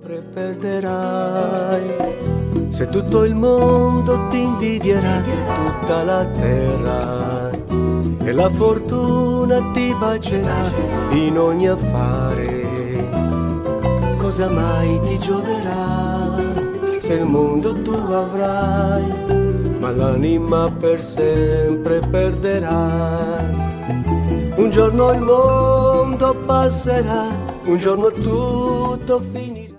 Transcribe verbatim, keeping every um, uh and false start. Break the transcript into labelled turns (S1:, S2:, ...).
S1: sempre perderai. Se tutto il mondo ti invidierà, tutta la terra, e la fortuna ti bacerà in ogni affare, cosa mai ti gioverà se il mondo tu avrai, ma l'anima per sempre perderai. Un giorno il mondo passerà, un giorno tutto finirà.